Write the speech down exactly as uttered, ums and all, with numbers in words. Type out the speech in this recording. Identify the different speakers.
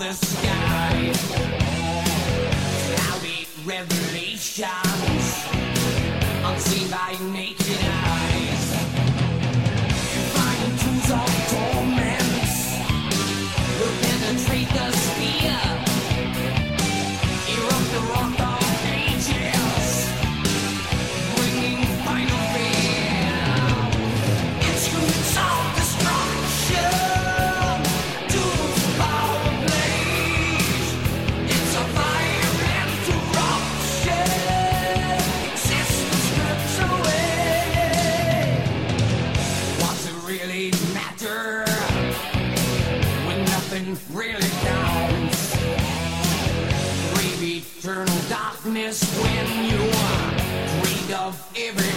Speaker 1: the sky. Cloudy revelations unseen by naked eyes. Finding tools of torment will penetrate the sphere. Erupt the rock of ages, bringing final fear. Instruments of destruction, tools of power blaze. It's a fire and corruption. Existence strips away. What's it really matter when nothing really counts? Brave eternal darkness when you are freed of every